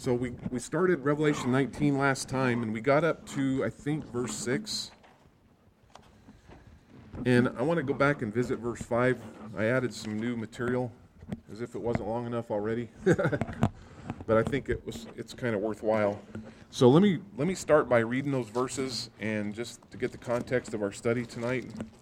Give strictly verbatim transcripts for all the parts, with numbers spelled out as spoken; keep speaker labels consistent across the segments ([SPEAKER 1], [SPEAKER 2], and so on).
[SPEAKER 1] So we, we started Revelation nineteen last time, and we got up to, I think, verse six. And I want to go back and visit verse five. I added some new material, as if it wasn't long enough already. But I think it was it's kind of worthwhile. So let me let me start by reading those verses, and just to get the context of our study tonight.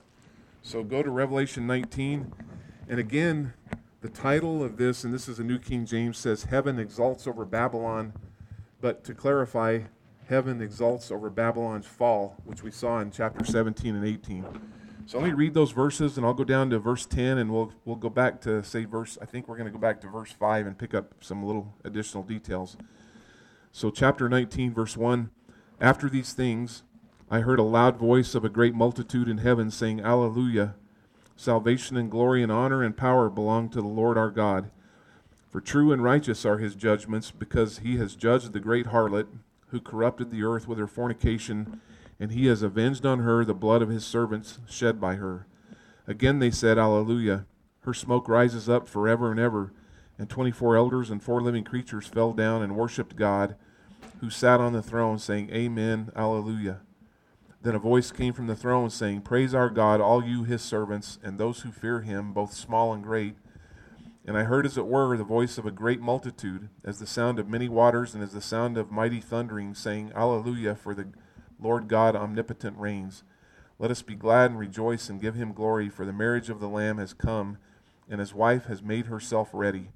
[SPEAKER 1] So go to Revelation nineteen, and again, the title of this, and this is a New King James, says, Heaven exalts over Babylon. But to clarify, heaven exalts over Babylon's fall, which we saw in chapter seventeen and eighteen. So let me read those verses, and I'll go down to verse ten, and we'll we'll go back to, say, verse, I think we're going to go back to verse five and pick up some little additional details. So chapter nineteen, verse one, After these things, I heard a loud voice of a great multitude in heaven saying, Alleluia! Salvation and glory and honor and power belong to the Lord our God. For true and righteous are his judgments, because he has judged the great harlot, who corrupted the earth with her fornication, and he has avenged on her the blood of his servants shed by her. Again they said, Alleluia! Her smoke rises up forever and ever. And twenty-four elders and four living creatures fell down and worshipped God, who sat on the throne, saying, Amen, Alleluia. Then a voice came from the throne, saying, Praise our God, all you his servants, and those who fear him, both small and great. And I heard, as it were, the voice of a great multitude, as the sound of many waters, and as the sound of mighty thundering, saying, Alleluia, for the Lord God omnipotent reigns. Let us be glad and rejoice and give him glory, for the marriage of the Lamb has come, and his wife has made herself ready.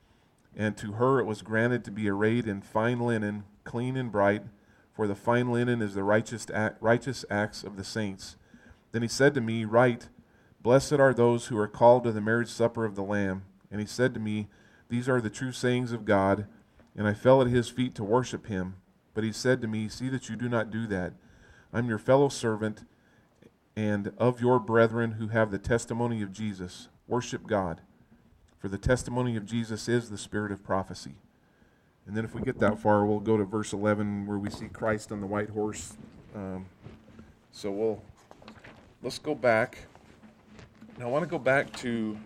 [SPEAKER 1] And to her it was granted to be arrayed in fine linen, clean and bright, for the fine linen is the righteous act, righteous acts of the saints. Then he said to me, Write, Blessed are those who are called to the marriage supper of the Lamb. And he said to me, These are the true sayings of God. And I fell at his feet to worship him. But he said to me, See that you do not do that. I'm your fellow servant and of your brethren who have the testimony of Jesus. Worship God. For the testimony of Jesus is the spirit of prophecy. And then if we get that far, we'll go to verse eleven, where we see Christ on the white horse. Um, so we'll, let's go back. Now I want to go back to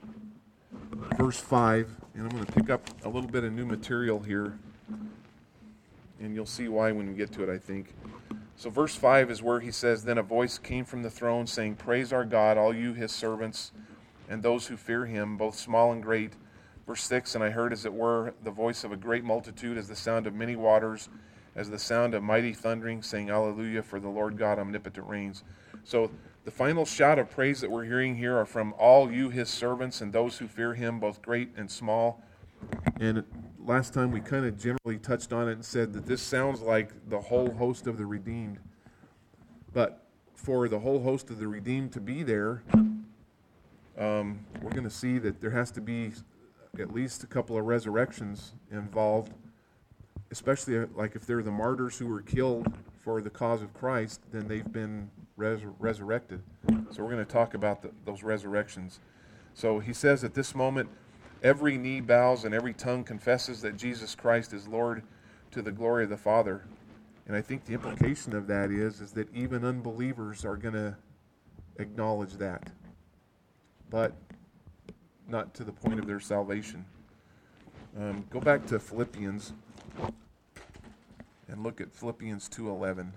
[SPEAKER 1] verse five, and I'm going to pick up a little bit of new material here. And you'll see why when we get to it, I think. So verse five is where he says, Then a voice came from the throne saying, Praise our God, all you his servants, and those who fear him, both small and great. Verse six, And I heard, as it were, the voice of a great multitude, as the sound of many waters, as the sound of mighty thundering, saying, Alleluia, for the Lord God omnipotent reigns. So the final shout of praise that we're hearing here are from all you his servants and those who fear him, both great and small. And last time we kind of generally touched on it and said that this sounds like the whole host of the redeemed. But for the whole host of the redeemed to be there, um, we're going to see that there has to be at least a couple of resurrections involved, especially like if they're the martyrs who were killed for the cause of Christ, then they've been res- resurrected. So we're going to talk about the, those resurrections. So he says at this moment, every knee bows and every tongue confesses that Jesus Christ is Lord, to the glory of the Father. And I think the implication of that is, is that even unbelievers are going to acknowledge that, but not to the point of their salvation. Um, go back to Philippians and look at Philippians two eleven.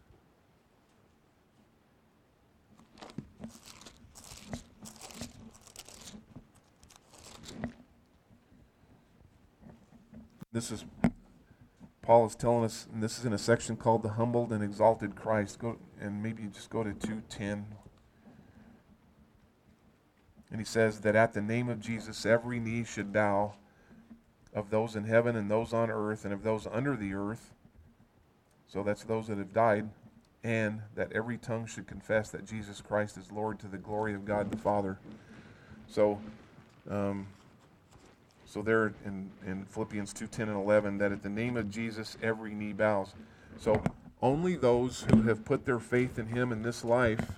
[SPEAKER 1] This is, Paul is telling us, and this is in a section called the Humbled and Exalted Christ. Go and maybe just go to two ten. And he says that at the name of Jesus, every knee should bow, of those in heaven and those on earth and of those under the earth. So that's those that have died. And that every tongue should confess that Jesus Christ is Lord, to the glory of God the Father. So, um, so there in, in Philippians two ten and eleven, that at the name of Jesus, every knee bows. So only those who have put their faith in him in this life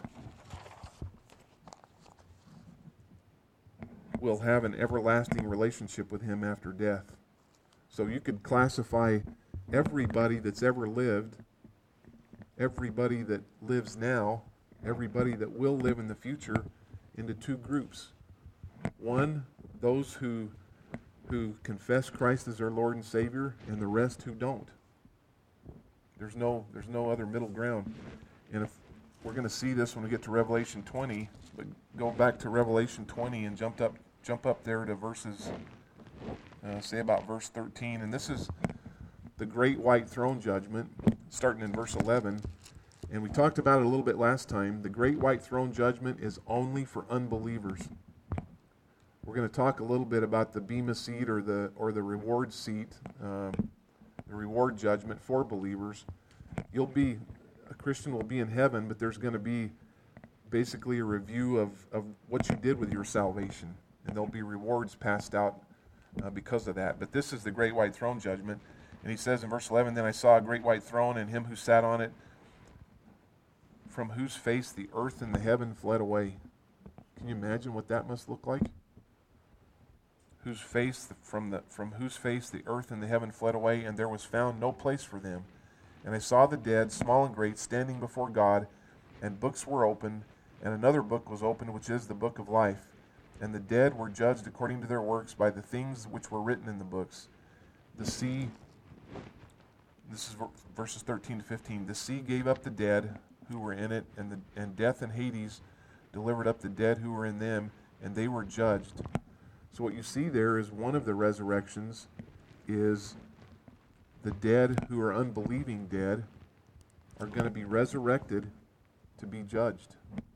[SPEAKER 1] will have an everlasting relationship with him after death. So you could classify everybody that's ever lived, everybody that lives now, everybody that will live in the future, into two groups. One, those who who confess Christ as their Lord and Savior, and the rest who don't. There's no, there's no other middle ground. And if we're going to see this when we get to Revelation twenty, but go back to Revelation twenty and jump up, jump up there to verses, uh, say about verse thirteen. And this is the great white throne judgment, starting in verse eleven. And we talked about it a little bit last time. The great white throne judgment is only for unbelievers. We're going to talk a little bit about the bema seat or the or the reward seat, um, the reward judgment for believers. You'll be, a Christian will be in heaven, but there's going to be basically a review of, of what you did with your salvation. And there'll be rewards passed out uh, because of that. But this is the great white throne judgment. And he says in verse eleven, "Then I saw a great white throne, and him who sat on it, from whose face the earth and the heaven fled away." Can you imagine what that must look like? Whose face from the from whose face the earth and the heaven fled away, and there was found no place for them. And I saw the dead, small and great, standing before God, and books were opened, and another book was opened, which is the book of life. And the dead were judged according to their works by the things which were written in the books. The sea, this is verses thirteen to fifteen, the sea gave up the dead who were in it, and the and death and Hades delivered up the dead who were in them, and they were judged. So what you see there is one of the resurrections is the dead who are unbelieving dead are going to be resurrected to be judged.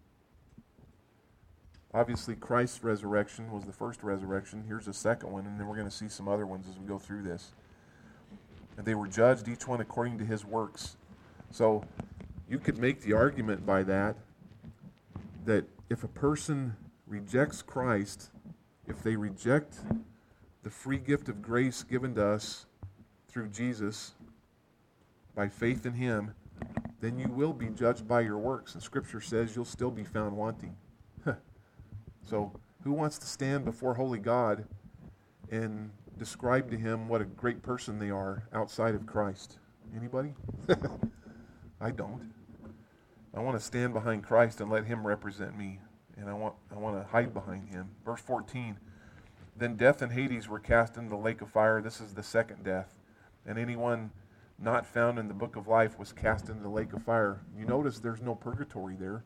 [SPEAKER 1] Obviously, Christ's resurrection was the first resurrection. Here's a second one, and then we're going to see some other ones as we go through this. And they were judged, each one according to his works. So you could make the argument by that, that if a person rejects Christ, if they reject the free gift of grace given to us through Jesus by faith in him, then you will be judged by your works. And Scripture says you'll still be found wanting. So who wants to stand before holy God and describe to him what a great person they are outside of Christ? Anybody? I don't. I want to stand behind Christ and let him represent me. And I want I want to hide behind him. Verse fourteen, "Then death and Hades were cast into the lake of fire." This is the second death. "And anyone not found in the book of life was cast into the lake of fire." You notice there's no purgatory there.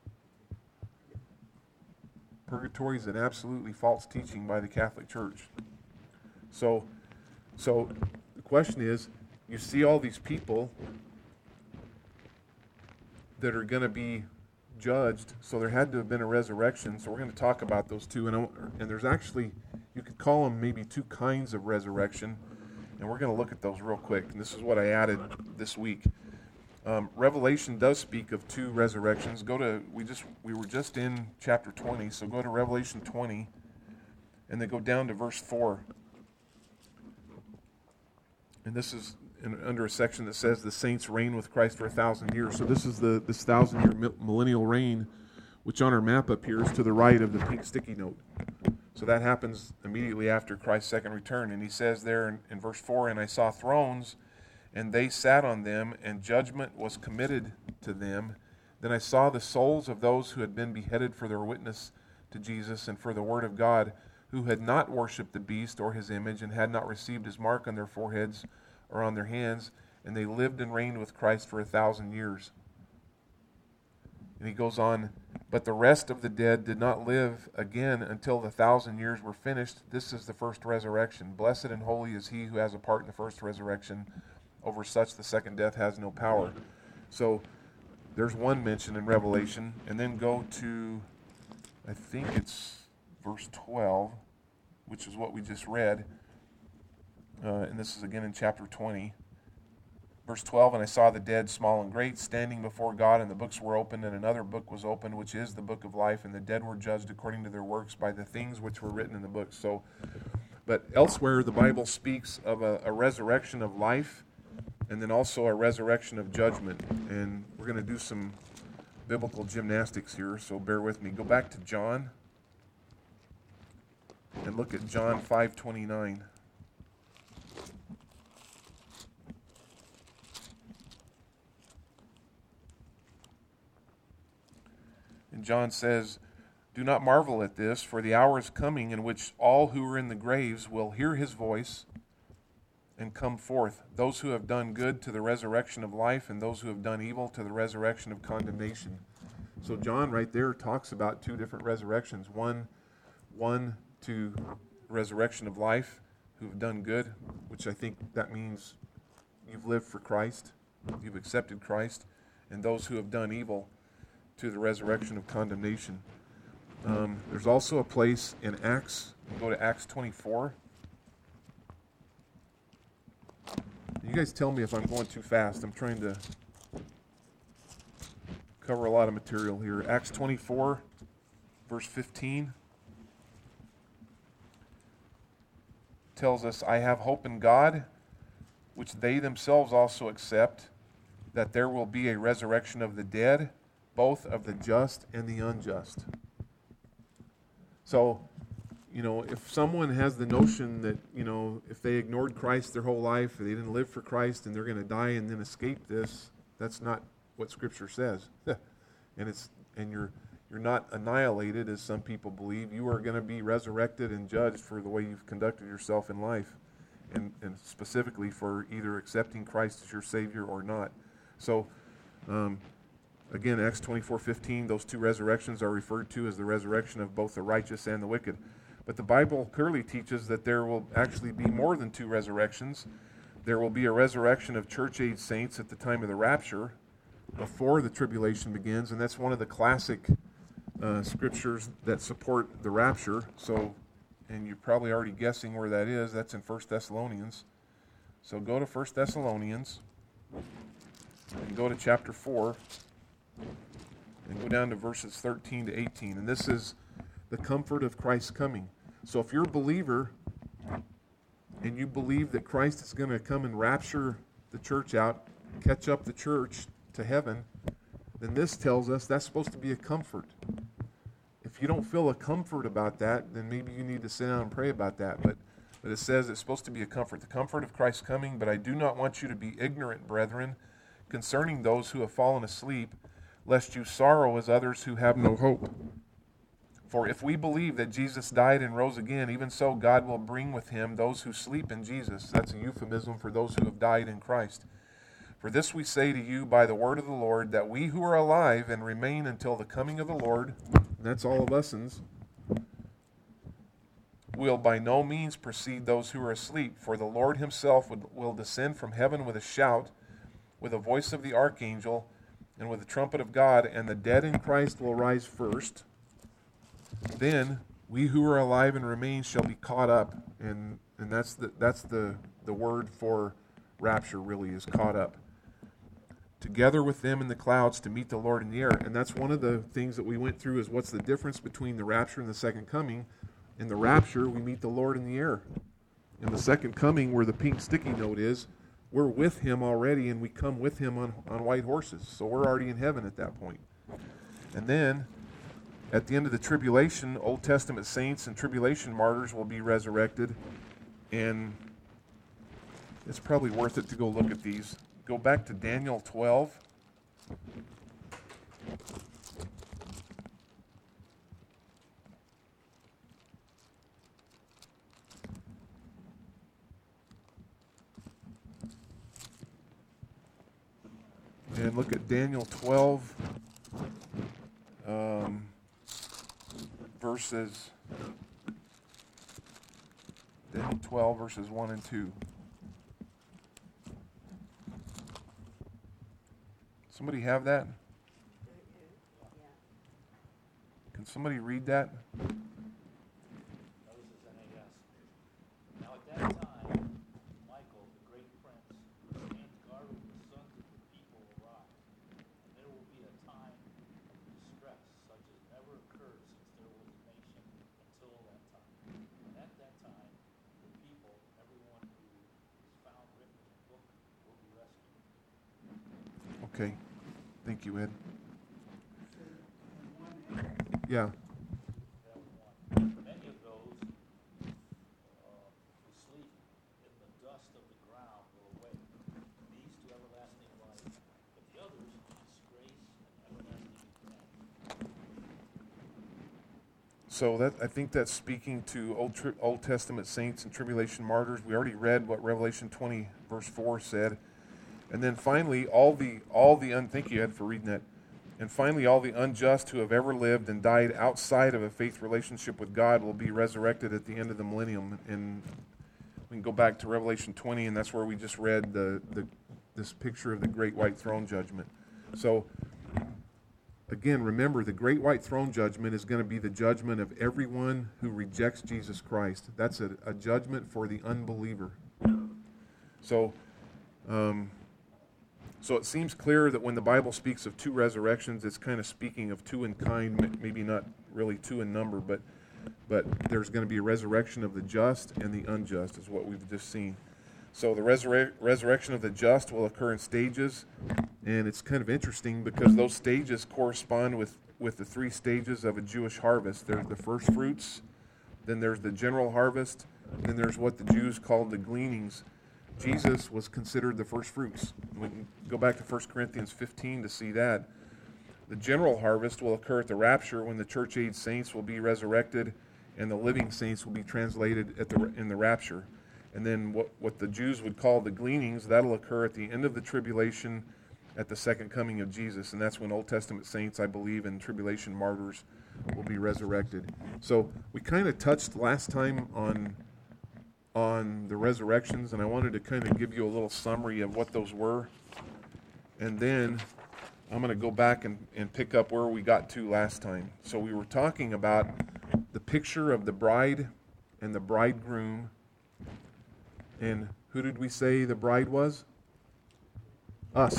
[SPEAKER 1] Purgatory is an absolutely false teaching by the Catholic Church. So, so the question is, you see all these people that are going to be judged, so there had to have been a resurrection. So we're going to talk about those two, and, and there's actually, you could call them maybe two kinds of resurrection, and we're going to look at those real quick. And this is what I added this week. Um, Revelation does speak of two resurrections. Go to we just we were just in chapter twenty, so go to Revelation twenty, and then go down to verse four. And this is in, under a section that says the saints reign with Christ for a thousand years. So this is the this thousand year millennial reign, which on our map up here is to the right of the pink sticky note. So that happens immediately after Christ's second return. And he says there in, in verse four, "And I saw thrones, and they sat on them, and judgment was committed to them. Then I saw the souls of those who had been beheaded for their witness to Jesus and for the word of God, who had not worshipped the beast or his image, and had not received his mark on their foreheads or on their hands, and they lived and reigned with Christ for a thousand years." And he goes on, "But the rest of the dead did not live again until the thousand years were finished. This is the first resurrection. Blessed and holy is he who has a part in the first resurrection. Over such the second death has no power." So there's one mention in Revelation. And then go to, I think it's verse twelve, which is what we just read. Uh, and this is again in chapter twenty. Verse twelve, "And I saw the dead, small and great, standing before God, and the books were opened, and another book was opened, which is the book of life, and the dead were judged according to their works by the things which were written in the books." So, but elsewhere the Bible speaks of a, a resurrection of life, and then also a resurrection of judgment. And we're going to do some biblical gymnastics here, so bear with me. Go back to John and look at John five twenty-nine. And John says, Do not marvel at this, for the hour is coming in which all who are in the graves will hear his voice and come forth, those who have done good to the resurrection of life, and those who have done evil to the resurrection of condemnation. So John right there talks about two different resurrections. One, one to resurrection of life, who have done good, which I think that means you've lived for Christ, you've accepted Christ, and those who have done evil to the resurrection of condemnation. Um, there's also a place in Acts, go to Acts twenty-four. You guys tell me if I'm going too fast. I'm trying to cover a lot of material here. Acts twenty-four, verse fifteen, tells us, I have hope in God, which they themselves also accept, that there will be a resurrection of the dead, both of the just and the unjust. So, you know, if someone has the notion that, you know, if they ignored Christ their whole life, they didn't live for Christ, and they're going to die and then escape this, that's not what Scripture says. and it's and you're you're not annihilated, as some people believe. You are going to be resurrected and judged for the way you've conducted yourself in life, and, and specifically for either accepting Christ as your Savior or not. So, um, again, Acts twenty-four fifteen, those two resurrections are referred to as the resurrection of both the righteous and the wicked. But the Bible clearly teaches that there will actually be more than two resurrections. There will be a resurrection of church-age saints at the time of the rapture, before the tribulation begins, and that's one of the classic uh, scriptures that support the rapture. So, and you're probably already guessing where that is. That's in First Thessalonians. So go to First Thessalonians, and go to chapter four, and go down to verses thirteen to eighteen. And this is the comfort of Christ's coming. So if you're a believer, and you believe that Christ is going to come and rapture the church out, catch up the church to heaven, then this tells us that's supposed to be a comfort. If you don't feel a comfort about that, then maybe you need to sit down and pray about that. But, but it says it's supposed to be a comfort, the comfort of Christ's coming. But I do not want you to be ignorant, brethren, concerning those who have fallen asleep, lest you sorrow as others who have no hope. For if we believe that Jesus died and rose again, even so God will bring with him those who sleep in Jesus. That's a euphemism for those who have died in Christ. For this we say to you by the word of the Lord, that we who are alive and remain until the coming of the Lord, and that's all of us'ns, will by no means precede those who are asleep. For the Lord himself would, will descend from heaven with a shout, with the voice of the archangel, and with the trumpet of God, and the dead in Christ will rise first. Then we who are alive and remain shall be caught up, and and that's the that's the the word for rapture, really, is caught up, together with them in the clouds to meet the Lord in the air. And that's one of the things that we went through, is what's the difference between the rapture and the second coming. In the rapture, we meet the Lord in the air. In the second coming, where the pink sticky note is, we're with him already, and we come with him on, on white horses. So we're already in heaven at that point. And then, at the end of the tribulation, Old Testament saints and tribulation martyrs will be resurrected. And it's probably worth it to go look at these. Go back to Daniel twelve. And look at Daniel twelve, um, verses, Daniel twelve, verses one and two. Somebody have that? Can somebody read that?
[SPEAKER 2] Now at that time, Michael, the great prince, and guard over the sons of the people arrived, and there will be a time of distress such as never occurred since there was a nation until that time. And at that time, the people, everyone who is found written in the book, will be rescued.
[SPEAKER 1] Okay. Thank you, Ed. Yeah.
[SPEAKER 2] Many of those uh, who sleep in the dust of the ground will awake, these to everlasting life, but the others to disgrace and everlasting contempt.
[SPEAKER 1] so that I think that's speaking to Old tri- Old Testament saints and tribulation martyrs. We already read what Revelation twenty verse four said, and then finally all the all the un- thank you Ed for reading that, and finally all the unjust who have ever lived and died outside of a faith relationship with God will be resurrected at the end of the millennium. And we can go back to Revelation twenty, and that's where we just read the the this picture of the great white throne judgment. So. Again, remember, the great white throne judgment is going to be the judgment of everyone who rejects Jesus Christ. That's a, a judgment for the unbeliever. So, um, so it seems clear that when the Bible speaks of two resurrections, it's kind of speaking of two in kind, maybe not really two in number, but but there's going to be a resurrection of the just and the unjust, is what we've just seen. So the resurre- resurrection of the just will occur in stages, and it's kind of interesting because those stages correspond with, with the three stages of a Jewish harvest. There's the first fruits, then there's the general harvest, and then there's what the Jews called the gleanings. Jesus was considered the first fruits. We can go back to First Corinthians fifteen to see that. The general harvest will occur at the rapture when the church-age saints will be resurrected and the living saints will be translated at the in the rapture. And then what, what the Jews would call the gleanings, that'll occur at the end of the tribulation at the second coming of Jesus. And that's when Old Testament saints, I believe, and tribulation martyrs will be resurrected. So we kind of touched last time on, on the resurrections, and I wanted to kind of give you a little summary of what those were. And then I'm going to go back and, and pick up where we got to last time. So we were talking about the picture of the bride and the bridegroom. And who did we say the bride was? Us.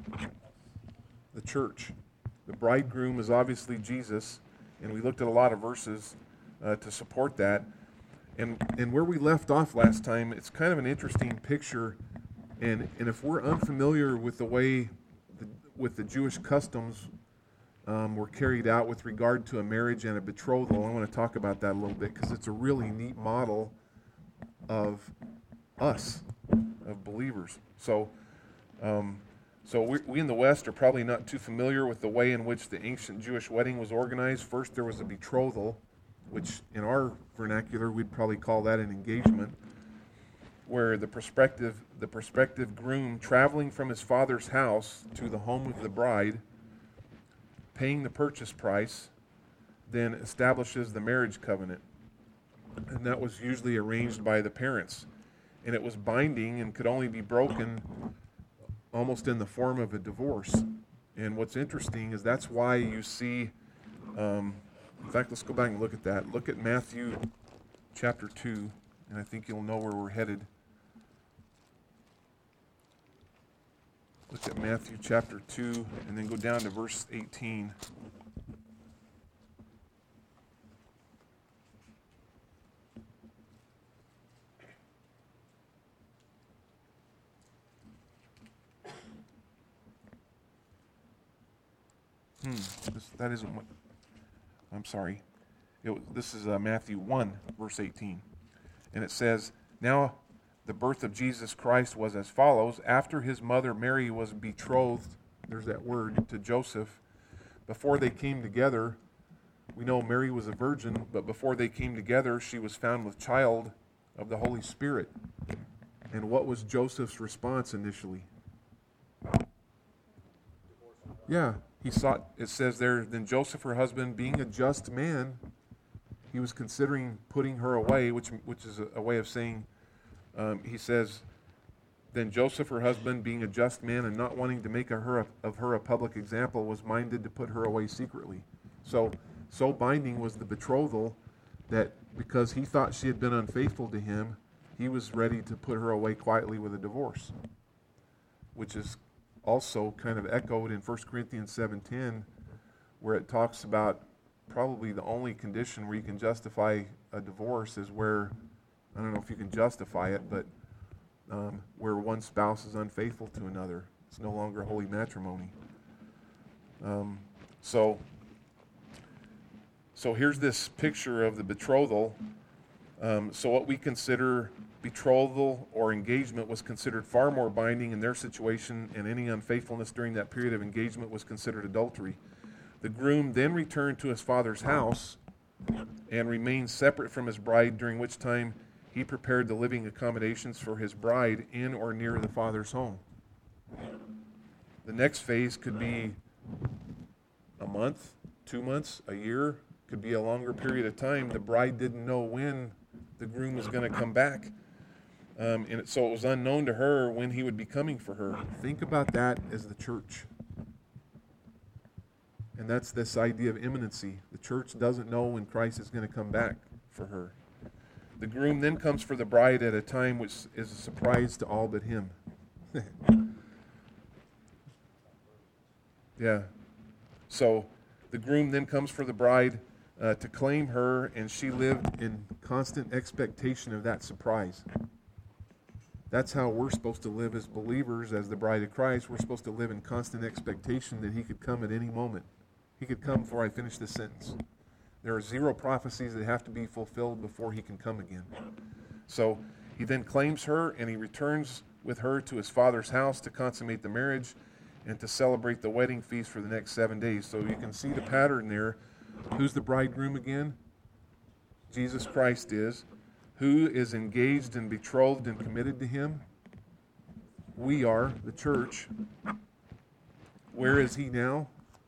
[SPEAKER 1] The church. The bridegroom is obviously Jesus, and we looked at a lot of verses uh, to support that. And and where we left off last time, it's kind of an interesting picture. And and if we're unfamiliar with the way, the, with the Jewish customs um, were carried out with regard to a marriage and a betrothal, I want to talk about that a little bit because it's a really neat model of us, of believers. So, um, so we, we in the West are probably not too familiar with the way in which the ancient Jewish wedding was organized. First, there was a betrothal, which in our vernacular we'd probably call that an engagement, where the prospective the prospective groom traveling from his father's house to the home of the bride, paying the purchase price, then establishes the marriage covenant, and that was usually arranged by the parents. And it was binding and could only be broken almost in the form of a divorce. And what's interesting is that's why you see, um, in fact, let's go back and look at that. Look at Matthew chapter two, and I think you'll know where we're headed. Look at Matthew chapter two, and then go down to verse eighteen. Hmm, this, that isn't what, I'm sorry. It, this is uh, Matthew one, verse eighteen. And it says, "Now the birth of Jesus Christ was as follows. After his mother Mary was betrothed," there's that word, "to Joseph, before they came together," we know Mary was a virgin, but before they came together, she was found with child of the Holy Spirit. And what was Joseph's response initially? Yeah. He sought, it says there, "Then Joseph, her husband, being a just man," he was considering putting her away, which which is a, a way of saying, um, he says, "Then Joseph, her husband, being a just man and not wanting to make a her, of her a public example, was minded to put her away secretly." So, so binding was the betrothal that because he thought she had been unfaithful to him, he was ready to put her away quietly with a divorce, which is also kind of echoed in First Corinthians seven ten, where it talks about probably the only condition where you can justify a divorce is where, I don't know if you can justify it, but um, where one spouse is unfaithful to another. It's no longer holy matrimony. Um, so, so here's this picture of the betrothal. Um, so what we consider betrothal or engagement was considered far more binding in their situation, and any unfaithfulness during that period of engagement was considered adultery. The groom then returned to his father's house and remained separate from his bride, during which time he prepared the living accommodations for his bride in or near the Father's home. The next phase could be a month, two months, a year, could be a longer period of time. The bride didn't know when the groom was going to come back. Um, and it, so it was unknown to her when he would be coming for her. Think about that as the church. And that's this idea of imminency. The church doesn't know when Christ is going to come back for her. The groom then comes for the bride at a time which is a surprise to all but him. Yeah. So the groom then comes for the bride uh, to claim her, and she lived in constant expectation of that surprise. That's how we're supposed to live as believers, as the bride of Christ. We're supposed to live in constant expectation that he could come at any moment. He could come before I finish this sentence. There are zero prophecies that have to be fulfilled before he can come again. So he then claims her, and he returns with her to his father's house to consummate the marriage and to celebrate the wedding feast for the next seven days. So you can see the pattern there. Who's the bridegroom again? Jesus Christ is. Who is engaged and betrothed and committed to him? We are, the church. Where is he now?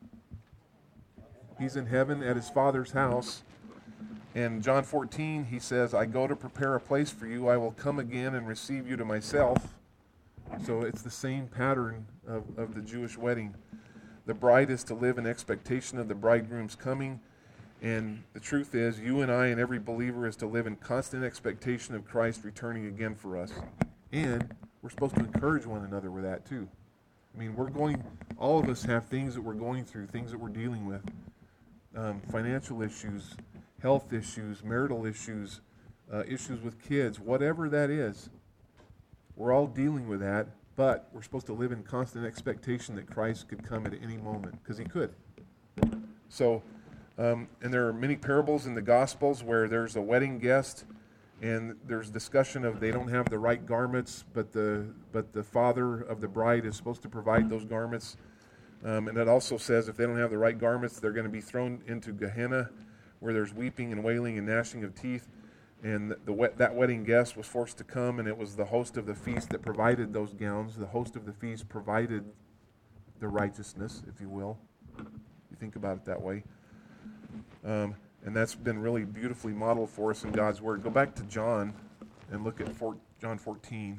[SPEAKER 1] He's in heaven at his Father's house. And John fourteen, he says, I go to prepare a place for you. I will come again and receive you to myself. So it's the same pattern of, of the Jewish wedding. The bride is to live in expectation of the bridegroom's coming. And the truth is, you and I and every believer is to live in constant expectation of Christ returning again for us. And we're supposed to encourage one another with that too. I mean, we're going, all of us have things that we're going through, things that we're dealing with. Um, financial issues, health issues, marital issues, uh, issues with kids, whatever that is. We're all dealing with that, but we're supposed to live in constant expectation that Christ could come at any moment, because he could. So, um, and there are many parables in the Gospels where there's a wedding guest, and there's discussion of they don't have the right garments, but the but the father of the bride is supposed to provide those garments. Um, and it also says if they don't have the right garments, they're going to be thrown into Gehenna, where there's weeping and wailing and gnashing of teeth. And the, the that wedding guest was forced to come, and it was the host of the feast that provided those gowns. The host of the feast provided the righteousness, if you will. You think about it that way. Um, and that's been really beautifully modeled for us in God's Word. Go back to John and look at four, John fourteen.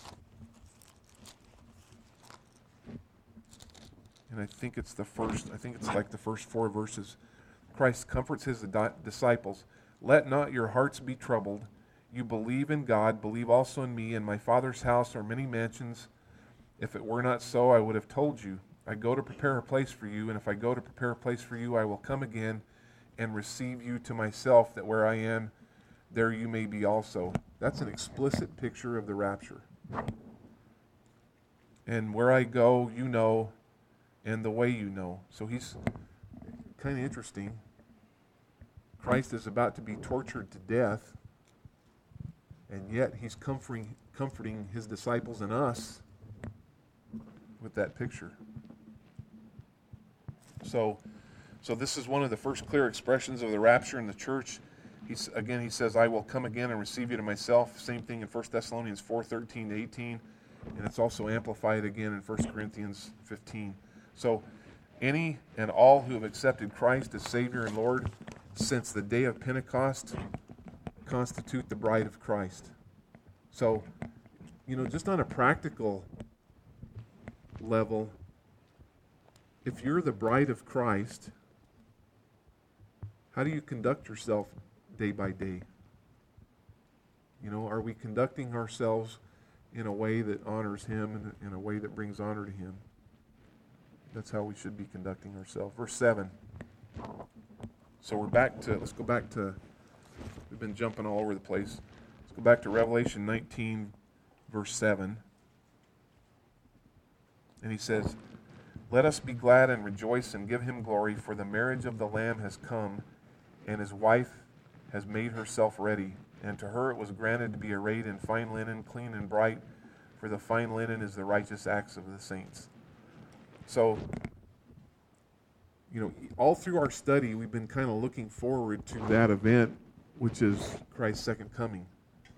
[SPEAKER 1] And I think it's the first, I think it's like the first four verses. Christ comforts his di- disciples. Let not your hearts be troubled. You believe in God, believe also in me. In my Father's house are many mansions. If it were not so, I would have told you. I go to prepare a place for you, and if I go to prepare a place for you, I will come again and receive you to myself, that where I am, there you may be also. That's an explicit picture of the rapture. And where I go, you know, and the way you know. So he's kind of interesting. Christ is about to be tortured to death, and yet he's comforting, comforting his disciples and us with that picture. So, so this is one of the first clear expressions of the rapture in the church. He's, again, he says, I will come again and receive you to myself. Same thing in First Thessalonians four, thirteen to eighteen. And it's also amplified again in First Corinthians fifteen. So any and all who have accepted Christ as Savior and Lord since the day of Pentecost constitute the bride of Christ. So, you know, just on a practical level, if you're the bride of Christ, how do you conduct yourself day by day? You know, are we conducting ourselves in a way that honors him and in a way that brings honor to him? That's how we should be conducting ourselves. Verse seven. So we're back to, let's go back to, we've been jumping all over the place. Let's go back to Revelation nineteen, verse seven. And he says, let us be glad and rejoice and give him glory, for the marriage of the Lamb has come, and his wife has made herself ready. And to her it was granted to be arrayed in fine linen, clean and bright, for the fine linen is the righteous acts of the saints. So, you know, all through our study, we've been kind of looking forward to that event, which is Christ's second coming.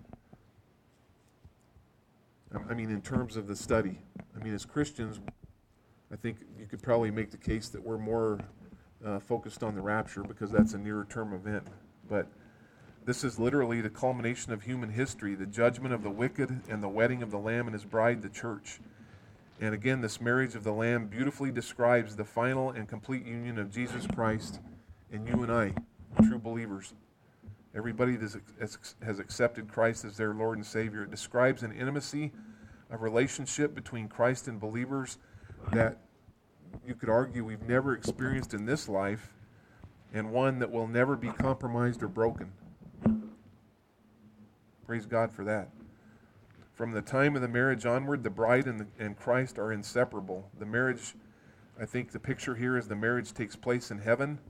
[SPEAKER 1] I mean, in terms of the study. I mean, as Christians, I think you could probably make the case that we're more uh, focused on the rapture because that's a nearer term event. But this is literally the culmination of human history, the judgment of the wicked and the wedding of the Lamb and his bride, the church. And again, this marriage of the Lamb beautifully describes the final and complete union of Jesus Christ and you and I, true believers. Everybody that has accepted Christ as their Lord and Savior. It describes an intimacy, a relationship between Christ and believers that you could argue we've never experienced in this life, and one that will never be compromised or broken. Praise God for that. From the time of the marriage onward, the bride and, the, and Christ are inseparable. The marriage, I think the picture here is the marriage takes place in heaven,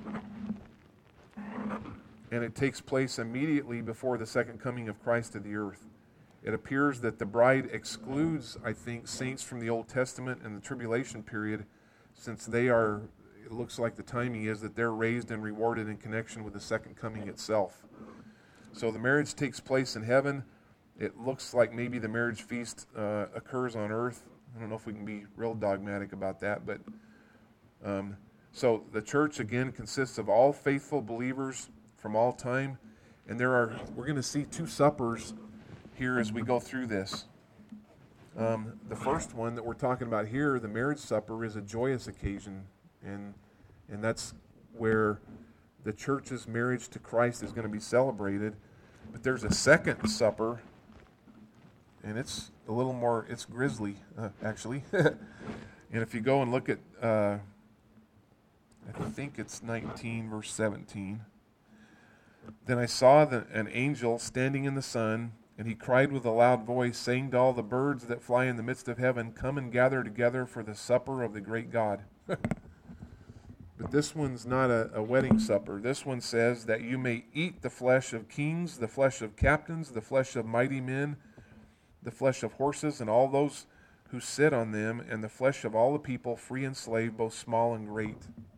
[SPEAKER 1] and it takes place immediately before the second coming of Christ to the earth. It appears that the bride excludes, I think, saints from the Old Testament and the tribulation period, since they are, it looks like the timing is that they're raised and rewarded in connection with the second coming itself. So the marriage takes place in heaven. It looks like maybe the marriage feast uh, occurs on earth. I don't know if we can be real dogmatic about that, but um, so the church, again, consists of all faithful believers from all time, and there are, we're going to see two suppers here as we go through this. Um, the first one that we're talking about here, the marriage supper, is a joyous occasion, and and that's where the church's marriage to Christ is going to be celebrated. But there's a second supper, and it's a little more, it's grisly, uh, actually. And if you go and look at, uh, I think it's nineteen, verse seventeen. Then I saw the, an angel standing in the sun, and he cried with a loud voice, saying to all the birds that fly in the midst of heaven, come and gather together for the supper of the great God. But this one's not a, a wedding supper. This one says that you may eat the flesh of kings, the flesh of captains, the flesh of mighty men, the flesh of horses, and all those who sit on them, and the flesh of all the people, free and slave, both small and great.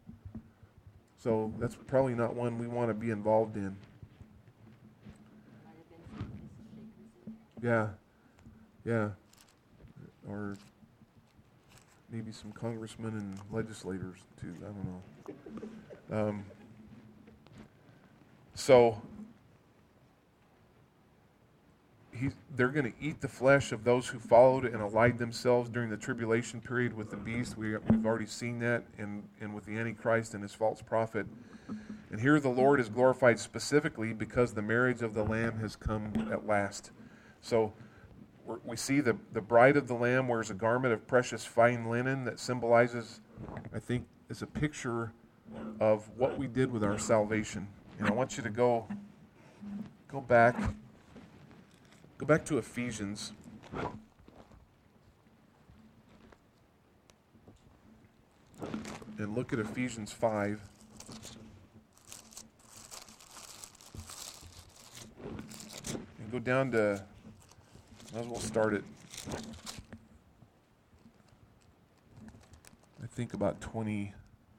[SPEAKER 1] So that's probably not one we want to be involved in. Yeah, yeah, or maybe some congressmen and legislators too. I don't know. Um, so he, they're going to eat the flesh of those who followed and allied themselves during the tribulation period with the beast. We, we've already seen that, and, and with the Antichrist and his false prophet. And here the Lord is glorified specifically because the marriage of the Lamb has come at last. So we're, we see the, the bride of the Lamb wears a garment of precious fine linen that symbolizes, I think, is a picture of what we did with our salvation. And I want you to go go back, go back to Ephesians. And look at Ephesians five. And go down to, might as well start it. I think about twenty.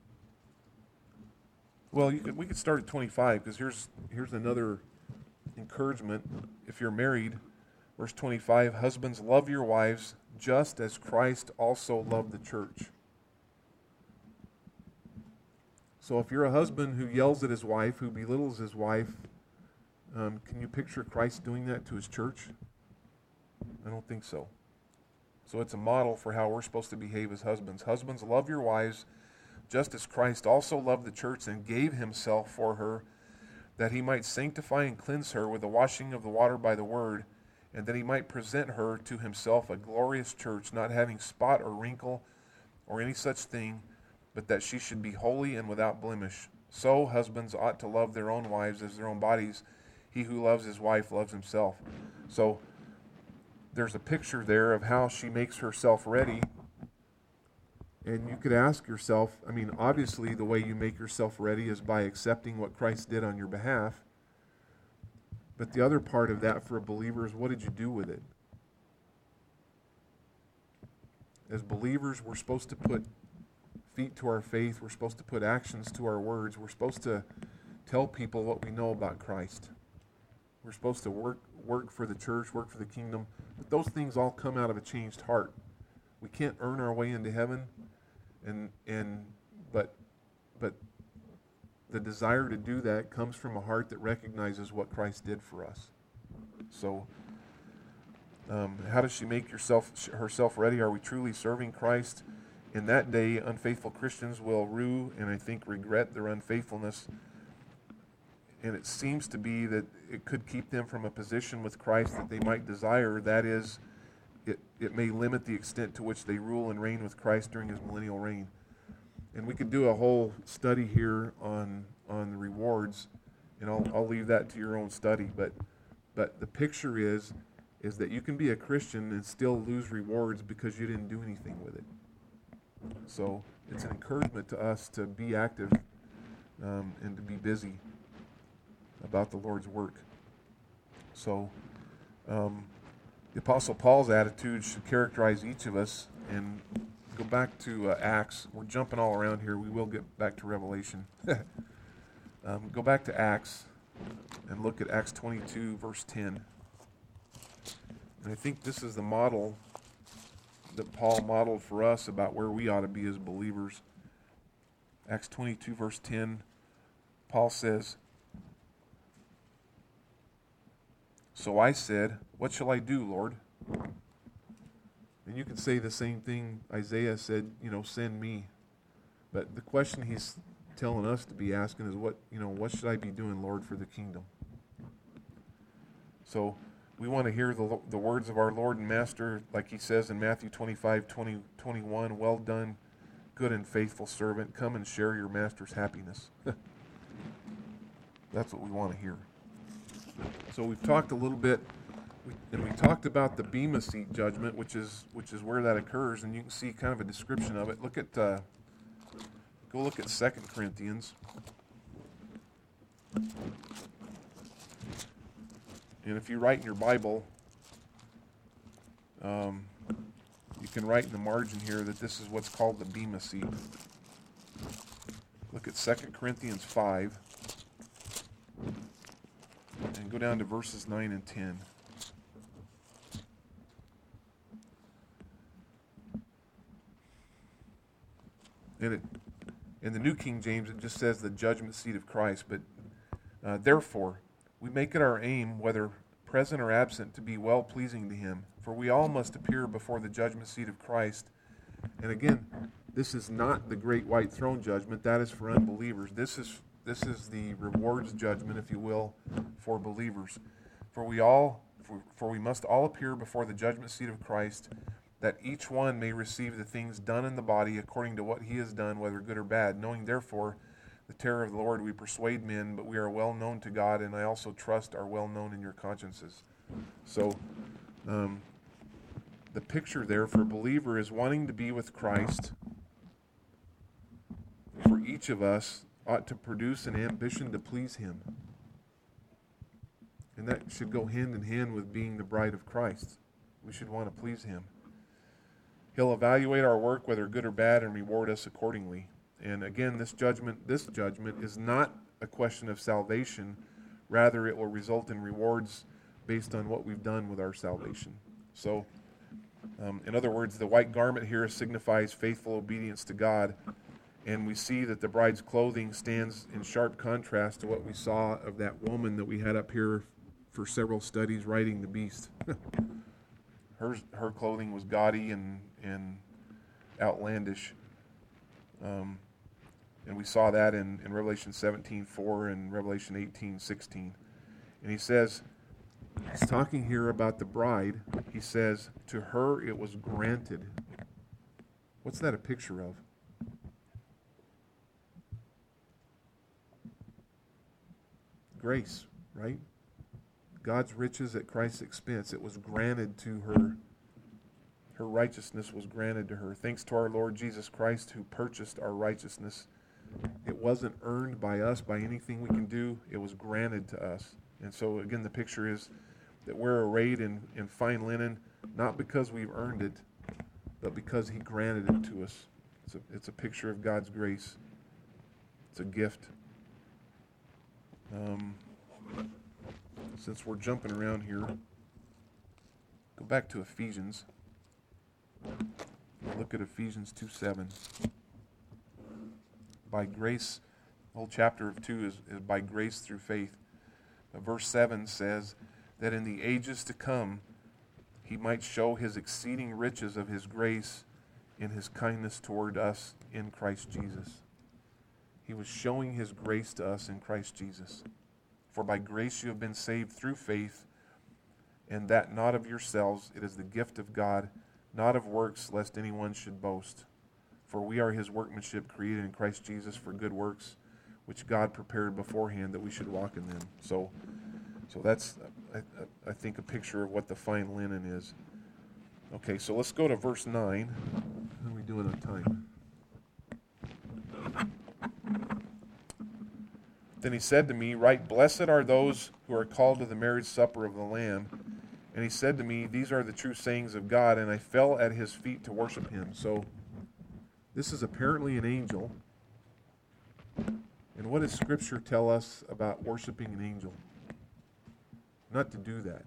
[SPEAKER 1] Well, you could, we could start at twenty-five, because here's here's another encouragement. If you're married, verse twenty-five, husbands, love your wives just as Christ also loved the church. So if you're a husband who yells at his wife, who belittles his wife, um, can you picture Christ doing that to his church? I don't think so. So it's a model for how we're supposed to behave as husbands. Husbands, love your wives just as Christ also loved the church and gave himself for her, that he might sanctify and cleanse her with the washing of the water by the word, and that he might present her to himself a glorious church, not having spot or wrinkle or any such thing, but that she should be holy and without blemish. So husbands ought to love their own wives as their own bodies. He who loves his wife loves himself. So there's a picture there of how she makes herself ready. And you could ask yourself, I mean, obviously the way you make yourself ready is by accepting what Christ did on your behalf. But the other part of that for a believer is, what did you do with it? As believers, we're supposed to put feet to our faith. We're supposed to put actions to our words. We're supposed to tell people what we know about Christ. We're supposed to work work for the church, work for the kingdom. But those things all come out of a changed heart. We can't earn our way into heaven, and and but but the desire to do that comes from a heart that recognizes what Christ did for us. So, um, how does she make yourself herself ready? Are we truly serving Christ? In that day, unfaithful Christians will rue and I think regret their unfaithfulness. And it seems to be that it could keep them from a position with Christ that they might desire. That is, it, it may limit the extent to which they rule and reign with Christ during his millennial reign. And we could do a whole study here on on the rewards, and I'll I'll leave that to your own study. But but the picture is is that you can be a Christian and still lose rewards because you didn't do anything with it. So it's an encouragement to us to be active um, and to be busy about the Lord's work. So um, the Apostle Paul's attitude should characterize each of us. And go back to uh, Acts. We're jumping all around here. We will get back to Revelation. um, go back to Acts and look at Acts twenty-two, verse ten. And I think this is the model that Paul modeled for us about where we ought to be as believers. Acts twenty-two, verse ten, Paul says, "So I said, what shall I do, Lord?" And you can say the same thing Isaiah said, you know, send me. But the question he's telling us to be asking is, what, you know, what should I be doing, Lord, for the kingdom? So we want to hear the the words of our Lord and Master, like he says in Matthew twenty-five, twenty, twenty-one, "Well done, good and faithful servant. Come and share your master's happiness." That's what we want to hear. So we've talked a little bit, we, and we talked about the Bema seat judgment, which is which is where that occurs, and you can see kind of a description of it. Look at, uh, go look at Second Corinthians. And if you write in your Bible, um, you can write in the margin here that this is what's called the Bema seat. Look at Second Corinthians five. And go down to verses nine and ten. And it, in the New King James, it just says the judgment seat of Christ. But uh, therefore, we make it our aim, whether present or absent, to be well-pleasing to him. For we all must appear before the judgment seat of Christ. And again, this is not the great white throne judgment. That is for unbelievers. This is This is the rewards judgment, if you will, for believers. For we all, for, for we must all appear before the judgment seat of Christ, that each one may receive the things done in the body according to what he has done, whether good or bad. Knowing therefore the terror of the Lord, we persuade men, but we are well known to God, and I also trust are well known in your consciences. So, um, the picture there for a believer is wanting to be with Christ. For each of us ought to produce an ambition to please him. And that should go hand in hand with being the bride of Christ. We should want to please him. He'll evaluate our work, whether good or bad, and reward us accordingly. And again, this judgment, this judgment is not a question of salvation. Rather, it will result in rewards based on what we've done with our salvation. So, um, in other words, the white garment here signifies faithful obedience to God. And we see that the bride's clothing stands in sharp contrast to what we saw of that woman that we had up here for several studies riding the beast. her, her clothing was gaudy and, and outlandish. Um, and we saw that in, in Revelation seventeen four and Revelation eighteen sixteen. And he says, he's talking here about the bride. He says, to her it was granted. What's that a picture of? Grace, right? God's riches at Christ's expense. It was granted to her. Her righteousness was granted to her. Thanks to our Lord Jesus Christ who purchased our righteousness. It wasn't earned by us, by anything we can do. It was granted to us. And so again, the picture is that we're arrayed in, in fine linen, not because we've earned it, but because he granted it to us. It's a, it's a picture of God's grace. It's a gift. Um, since we're jumping around here, go back to Ephesians. Look at Ephesians two seven. By grace, the whole chapter of two is, is by grace through faith. But verse seven says that in the ages to come, he might show his exceeding riches of his grace in his kindness toward us in Christ Jesus. He was showing his grace to us in Christ Jesus. For by grace you have been saved through faith, and that not of yourselves, it is the gift of God, not of works, lest anyone should boast. For we are his workmanship, created in Christ Jesus for good works, which God prepared beforehand that we should walk in them. So, so that's, I, I think, a picture of what the fine linen is. Okay, so let's go to verse nine. How are we doing on time? Then he said to me, Right, blessed are those who are called to the marriage supper of the Lamb. And he said to me, These are the true sayings of God. And I fell at his feet to worship him. So this is apparently an angel. And what does Scripture tell us about worshiping an angel? Not to do that.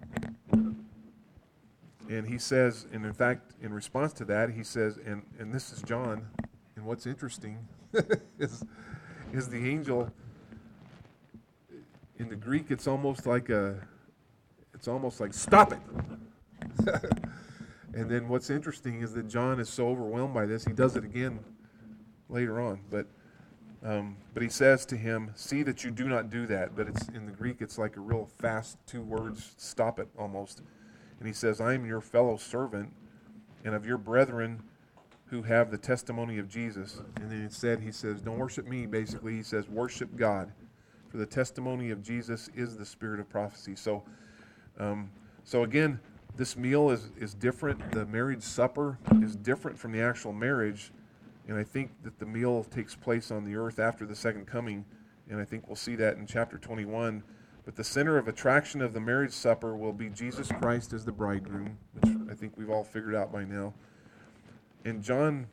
[SPEAKER 1] And he says, and in fact, in response to that, he says, and, and this is John, and what's interesting is, is the angel, in the Greek, it's almost like a, it's almost like, stop it! And then what's interesting is that John is so overwhelmed by this, he does it again later on, but um, but he says to him, see that you do not do that. But it's in the Greek, it's like a real fast two words, stop it almost. And he says, I am your fellow servant and of your brethren who have the testimony of Jesus. And then instead he says, don't worship me, basically. He says, worship God. For the testimony of Jesus is the spirit of prophecy. So, um, so again, this meal is, is different. The marriage supper is different from the actual marriage. And I think that the meal takes place on the earth after the second coming. And I think we'll see that in chapter twenty-one. But the center of attraction of the marriage supper will be Jesus Christ as the bridegroom, which I think we've all figured out by now. And John,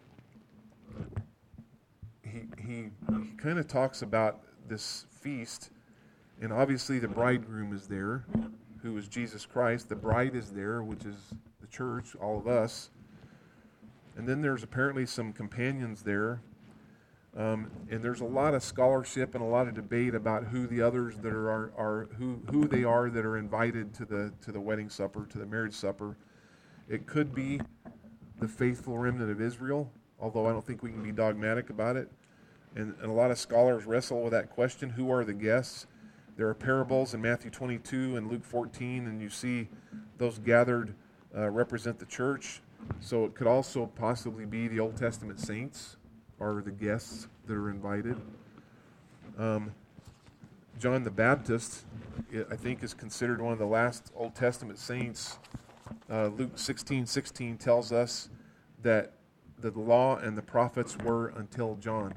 [SPEAKER 1] he he, he kind of talks about this feast. And obviously the bridegroom is there, who is Jesus Christ. The bride is there, which is the church, all of us. And then there's apparently some companions there. Um, and there's a lot of scholarship and a lot of debate about who the others that are, are, are who who they are that are invited to the to the wedding supper, to the marriage supper. It could be the faithful remnant of Israel, although I don't think we can be dogmatic about it. And, and a lot of scholars wrestle with that question, who are the guests? There are parables in Matthew twenty-two and Luke fourteen, and you see those gathered uh, represent the church. So it could also possibly be the Old Testament saints are the guests that are invited. Um, John the Baptist, I think, is considered one of the last Old Testament saints. Uh, Luke sixteen sixteen tells us that the law and the prophets were until John.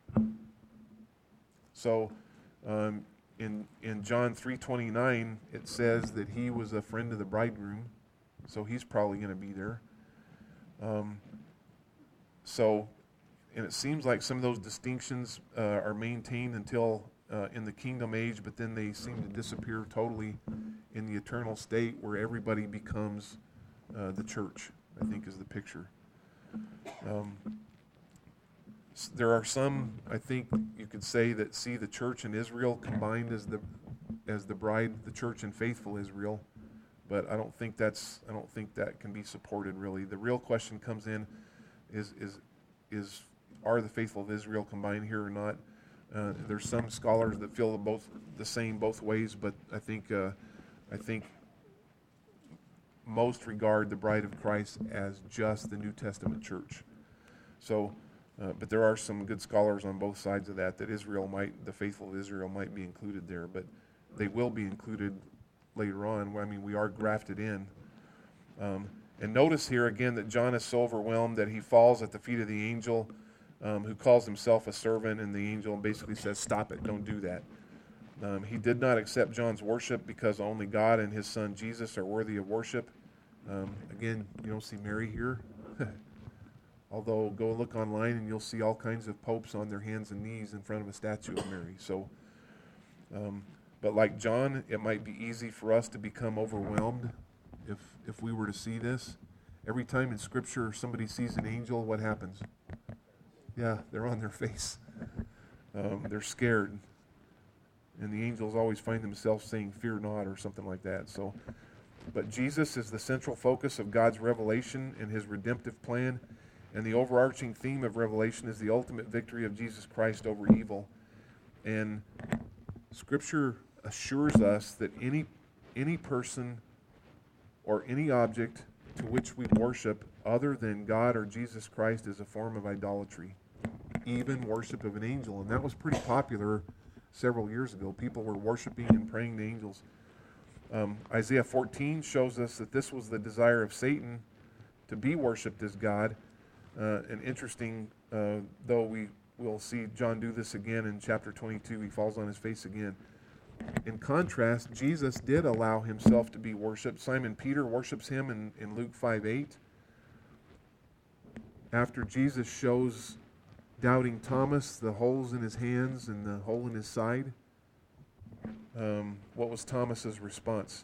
[SPEAKER 1] So um, in in John three twenty-nine, it says that he was a friend of the bridegroom, so he's probably going to be there. Um, so, and it seems like some of those distinctions uh, are maintained until uh, in the kingdom age, but then they seem to disappear totally in the eternal state where everybody becomes uh, the church, I think is the picture. Um, there are some, I think you could say, that see the church in Israel combined as the as the bride, the church in faithful Israel. But I don't think that's I don't think that can be supported really. The real question comes in is is is are the faithful of Israel combined here or not? Uh, there's some scholars that feel both the same both ways, but I think uh, I think most regard the bride of Christ as just the New Testament church. So, uh, but there are some good scholars on both sides of that that Israel might the faithful of Israel might be included there, but they will be included later on. I mean, we are grafted in. Um, and notice here again that John is so overwhelmed that he falls at the feet of the angel um, who calls himself a servant, and the angel basically says, stop it, don't do that. Um, he did not accept John's worship because only God and his son Jesus are worthy of worship. Um, again, you don't see Mary here. Although, go look online and you'll see all kinds of popes on their hands and knees in front of a statue of Mary. So, um, but like John, it might be easy for us to become overwhelmed if if we were to see this. Every time in Scripture somebody sees an angel, what happens? Yeah, they're on their face. Um, they're scared. And the angels always find themselves saying, "Fear not," or something like that. So, but Jesus is the central focus of God's revelation and his redemptive plan. And the overarching theme of Revelation is the ultimate victory of Jesus Christ over evil. And Scripture assures us that any any person or any object to which we worship other than God or Jesus Christ is a form of idolatry, even worship of an angel. And that was pretty popular several years ago. People were worshiping and praying to angels. Um, Isaiah fourteen shows us that this was the desire of Satan, to be worshipped as God. Uh, and interesting, uh, though we will see John do this again in chapter twenty-two, he falls on his face again. In contrast, Jesus did allow himself to be worshipped. Simon Peter worships him in, in Luke five eight. After Jesus shows doubting Thomas the holes in his hands and the hole in his side, um, what was Thomas's response?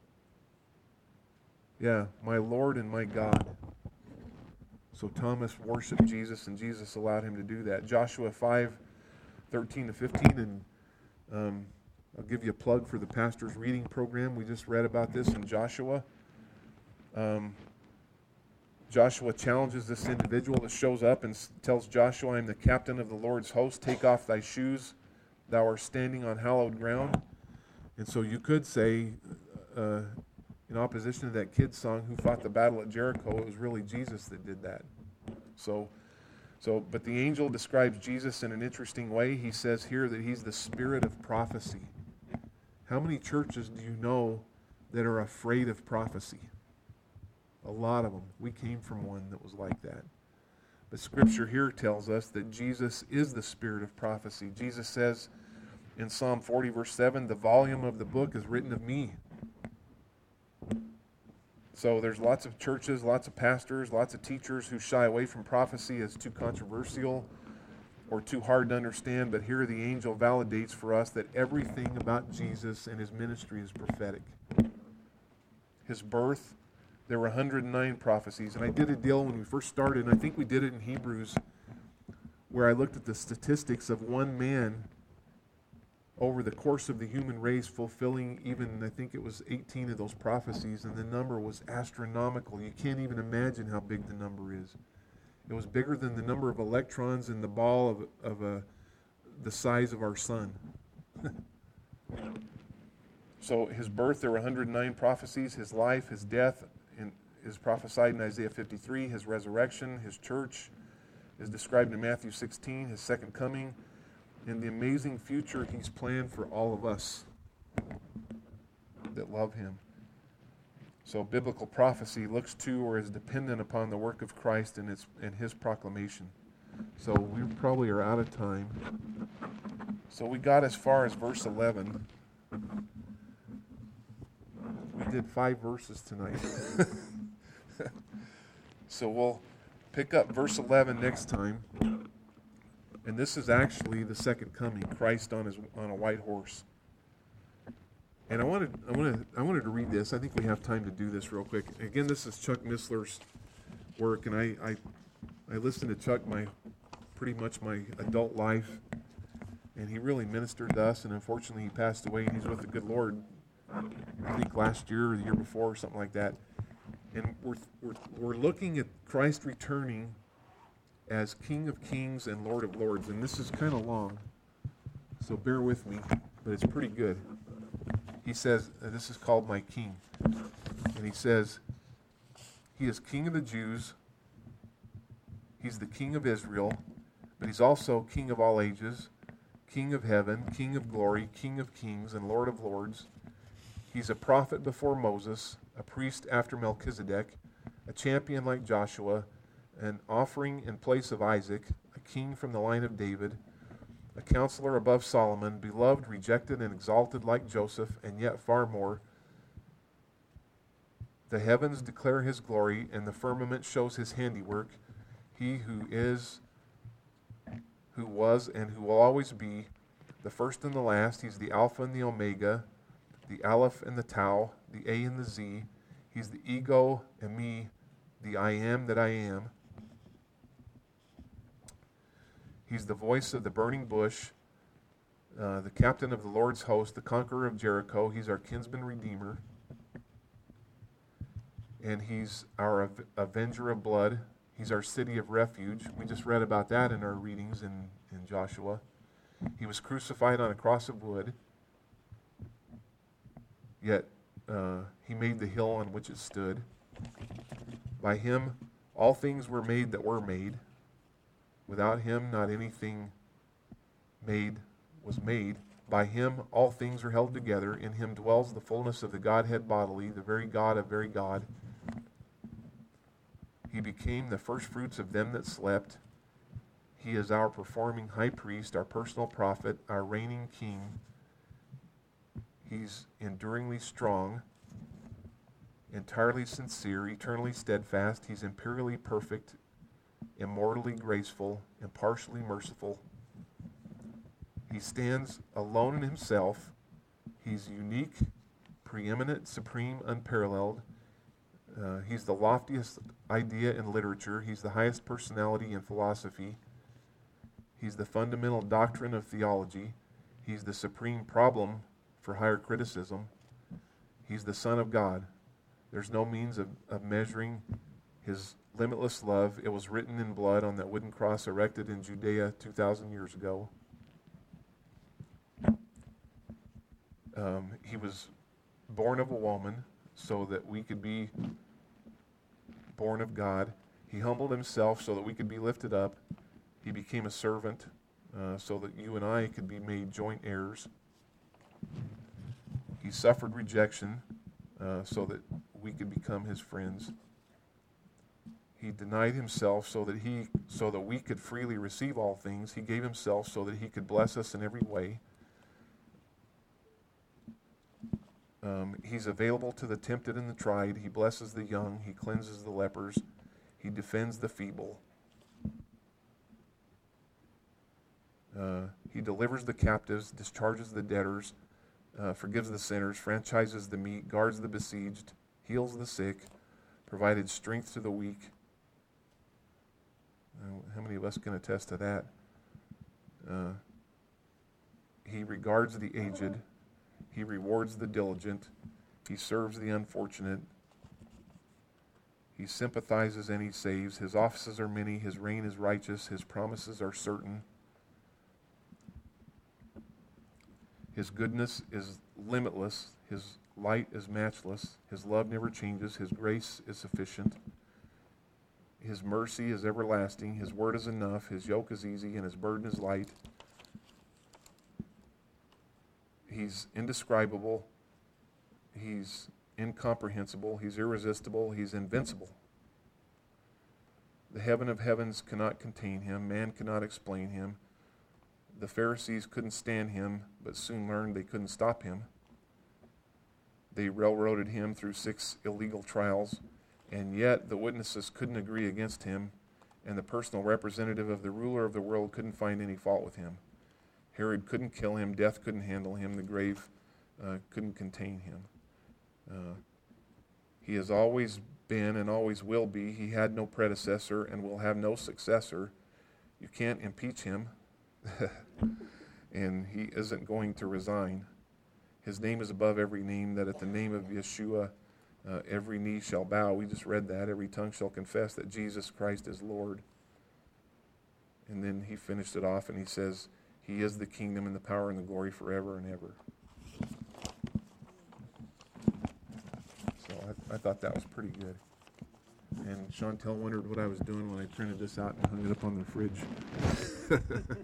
[SPEAKER 1] Yeah, my Lord and my God. So Thomas worshiped Jesus, and Jesus allowed him to do that. Joshua five thirteen to fifteen, and um, I'll give you a plug for the pastor's reading program. We just read about this in Joshua. Um, Joshua challenges this individual that shows up and s- tells Joshua, "I am the captain of the Lord's host. Take off thy shoes. Thou art standing on hallowed ground." And so you could say, uh, in opposition to that kid's song, "Who fought the battle at Jericho?" it was really Jesus that did that. So, so, but the angel describes Jesus in an interesting way. He says here that he's the spirit of prophecy. How many churches do you know that are afraid of prophecy? A lot of them. We came from one that was like that. But Scripture here tells us that Jesus is the spirit of prophecy. Jesus says in Psalm forty, verse seven, "The volume of the book is written of me." So there's lots of churches, lots of pastors, lots of teachers who shy away from prophecy as too controversial or too hard to understand. But here the angel validates for us that everything about Jesus and his ministry is prophetic. His birth, there were one hundred nine prophecies. And I did a deal when we first started, and I think we did it in Hebrews, where I looked at the statistics of one man over the course of the human race fulfilling even, I think it was eighteen of those prophecies, and the number was astronomical. You can't even imagine how big the number is. It was bigger than the number of electrons in the ball of, of a, the size of our sun. So his birth, there were one hundred nine prophecies. His life, his death in, is prophesied in Isaiah fifty-three. His resurrection, his church is described in Matthew sixteen. His second coming, and the amazing future he's planned for all of us that love him. So biblical prophecy looks to or is dependent upon the work of Christ and, its, and his proclamation. So we probably are out of time. So we got as far as verse eleven. We did five verses tonight. So we'll pick up verse eleven next time. And this is actually the second coming, Christ on his on a white horse. And I wanted I wanted I wanted to read this. I think we have time to do this real quick. Again, this is Chuck Missler's work, and I I, I listened to Chuck my pretty much my adult life, and he really ministered to us. And unfortunately, he passed away, and he's with the good Lord. I think last year or the year before, or something like that. And we're we're we're looking at Christ returning as King of Kings and Lord of Lords. And this is kind of long, so bear with me, but it's pretty good. He says, uh, this is called My King. And he says, he is King of the Jews, he's the King of Israel, but he's also King of all ages, King of heaven, King of glory, King of kings, and Lord of lords. He's a prophet before Moses, a priest after Melchizedek, a champion like Joshua, an offering in place of Isaac, a king from the line of David, a counselor above Solomon, beloved, rejected, and exalted like Joseph, and yet far more. The heavens declare his glory, and the firmament shows his handiwork. He who is, who was, and who will always be, the first and the last. He's the Alpha and the Omega, the Aleph and the Tau, the A and the Z. He's the ego and me, the I am that I am. He's the voice of the burning bush, uh, the captain of the Lord's host, the conqueror of Jericho. He's our kinsman redeemer. And he's our av- avenger of blood. He's our city of refuge. We just read about that in our readings in, in Joshua. He was crucified on a cross of wood, yet uh, he made the hill on which it stood. By him, all things were made that were made. Without him, not anything made was made. By him, all things are held together. In him dwells the fullness of the Godhead bodily, the very God of very God. He became the first fruits of them that slept. He is our performing high priest, our personal prophet, our reigning king. He's enduringly strong, entirely sincere, eternally steadfast. He's imperially perfect, immortally graceful, impartially merciful. He stands alone in himself. He's unique, preeminent, supreme, unparalleled. Uh, he's the loftiest idea in literature. He's the highest personality in philosophy. He's the fundamental doctrine of theology. He's the supreme problem for higher criticism. He's the Son of God. There's no means of, of measuring his limitless love. It was written in blood on that wooden cross erected in Judea two thousand years ago. Um, he was born of a woman so that we could be born of God. He humbled himself so that we could be lifted up. He became a servant uh, so that you and I could be made joint heirs. He suffered rejection uh, so that we could become his friends. He denied himself so that he so that we could freely receive all things. He gave himself so that he could bless us in every way. Um, he's available to the tempted and the tried. He blesses the young. He cleanses the lepers. He defends the feeble. Uh, he delivers the captives, discharges the debtors, uh, forgives the sinners, franchises the meek, guards the besieged, heals the sick, provided strength to the weak. Uh, how many of us can attest to that? Uh, he regards the aged. He rewards the diligent. He serves the unfortunate. He sympathizes and he saves. His offices are many. His reign is righteous. His promises are certain. His goodness is limitless. His light is matchless. His love never changes. His grace is sufficient. His mercy is everlasting. His word is enough. His yoke is easy and his burden is light. He's indescribable. He's incomprehensible. He's irresistible. He's invincible. The heaven of heavens cannot contain him. Man cannot explain him. The Pharisees couldn't stand him, but soon learned they couldn't stop him. They railroaded him through six illegal trials, and yet the witnesses couldn't agree against him, and the personal representative of the ruler of the world couldn't find any fault with him. Herod couldn't kill him. Death couldn't handle him. The grave uh, couldn't contain him. Uh, he has always been and always will be. He had no predecessor and will have no successor. You can't impeach him, and he isn't going to resign. His name is above every name, that at the name of Yeshua uh, every knee shall bow. We just read that. Every tongue shall confess that Jesus Christ is Lord. And then he finished it off and he says, he is the kingdom and the power and the glory forever and ever. So I, I thought that was pretty good. And Chantel wondered what I was doing when I printed this out and hung it up on the fridge.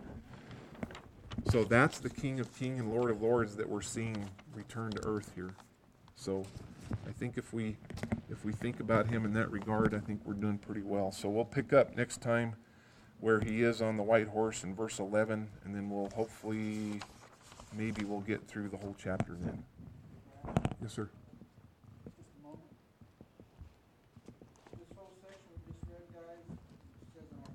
[SPEAKER 1] So that's the King of Kings and Lord of Lords that we're seeing return to earth here. So I think if we if we think about him in that regard, I think we're doing pretty well. So we'll pick up next time where he is on the white horse in verse eleven, and then we'll hopefully, maybe we'll get through the whole chapter then. Yes, sir.
[SPEAKER 3] Just a moment. This whole section we just read, guys, it says in our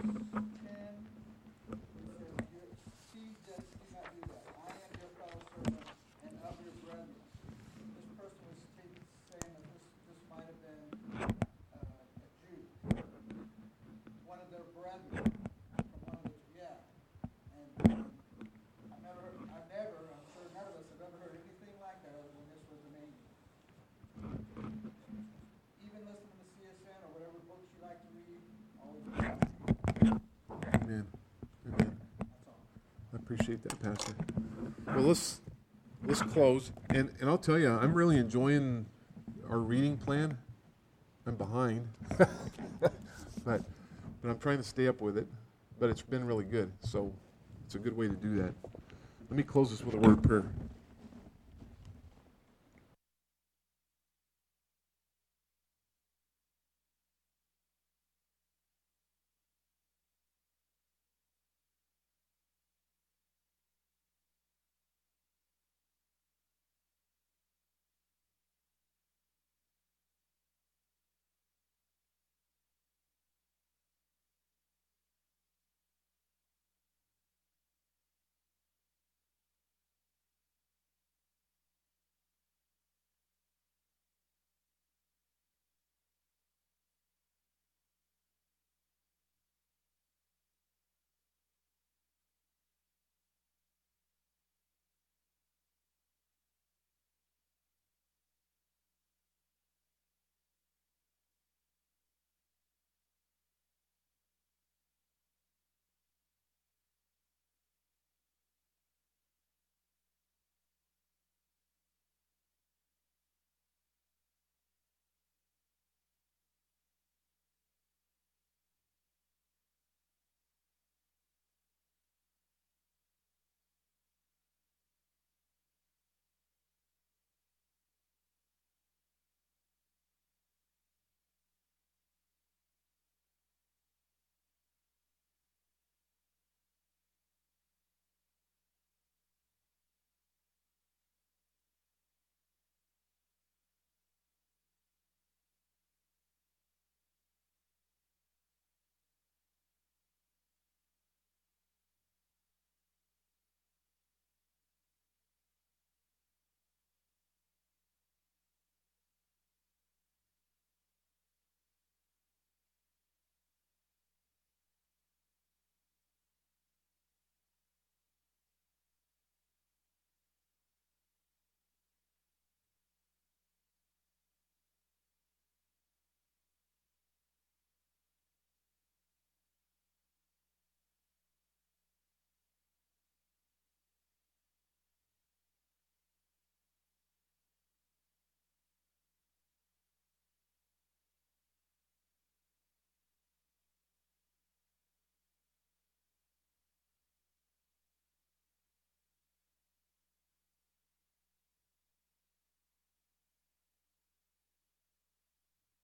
[SPEAKER 3] ten, it says, "Your seed does do not do that. I am your fellow servant and of your brethren." This person was taking, saying that this, this might have been uh, a Jew, one of their brethren from one of the, yeah. And um, I've never, I've never, I'm sure none of us have ever heard anything like that other than this was amazing. Even listening to C S N or whatever books you like to read, always.
[SPEAKER 1] Amen. Amen.
[SPEAKER 3] That's all.
[SPEAKER 1] I appreciate that, Pastor. Well, let's let's close, and and I'll tell you, I'm really enjoying our reading plan. I'm behind, but but I'm trying to stay up with it. But it's been really good, so it's a good way to do that. Let me close this with a word of prayer.